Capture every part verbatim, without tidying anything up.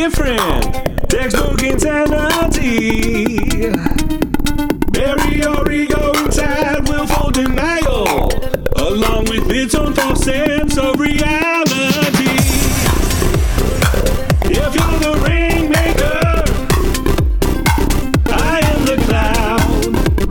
different. Textbook insanity. Bury your ego inside willful denial, along with its own false sense of reality. If you're the rainmaker, I am the cloud.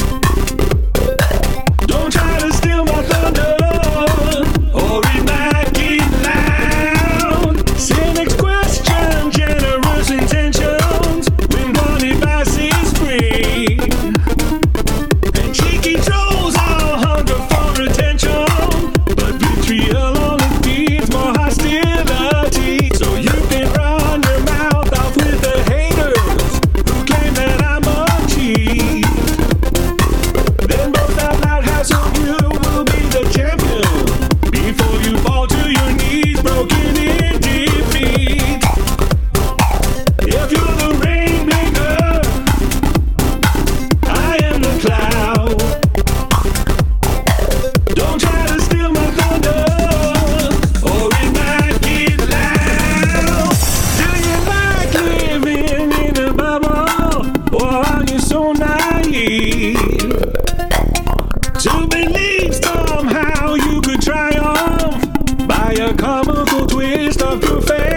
Don't try to steal my thunder or enact it loud. Cynics question generous intentions when one advice is free. And cheeky trolls all hunger for attention, but vitriol only feeds more hostility. So you can run your mouth off with the haters who claim that I'm a cheat. Then both out loud hassle you will be the champion before you fall to your knees, broken in defeat. If you're the rainmaker, I am the cloud. Don't try to steal my thunder or enact it loud. Do you like living in a bubble, or are you so naive to believe somehow you could triumph by a comical twist of your fate?